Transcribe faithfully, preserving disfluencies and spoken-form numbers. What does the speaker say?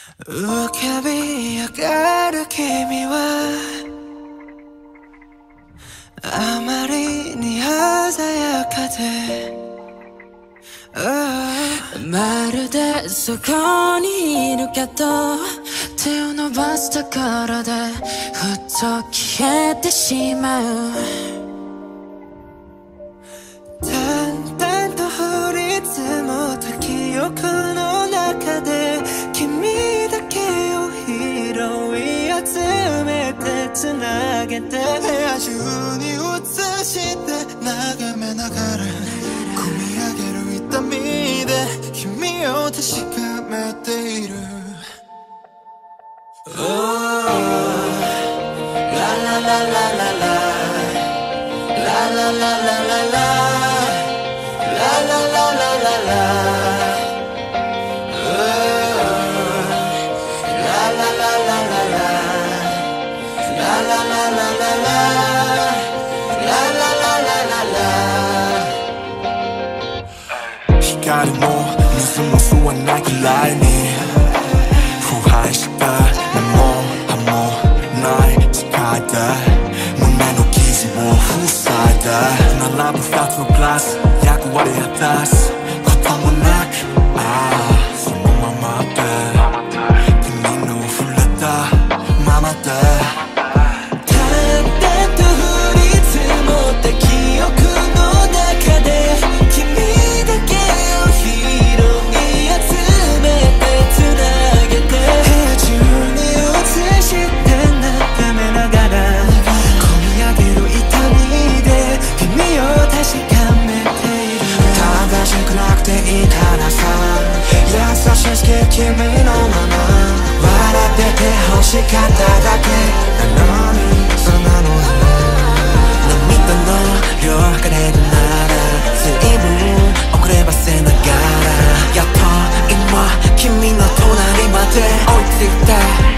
浮かび上がる君はあまりに鮮やかで、oh、まるでそこにいるけど手を伸ばすところでふっと消えてしまう。淡々と降り積もった記憶の中で君だけを拾い集めてつなげて部屋中に映して眺めながら込み上げる痛みで君を確かめている。 Oh、 ララララララララララララ光も水も吸わないくらいに腐敗した根も葉もない世界で胸の傷を塞いで並ぶ二つのグラス役割果たすこともなく、ああそのままで君の触れたままで君のまま笑ってて欲しかっただけなのにそんなのね涙の量測れるなら随分遅ればせながらやっと今君の隣まで追いついた。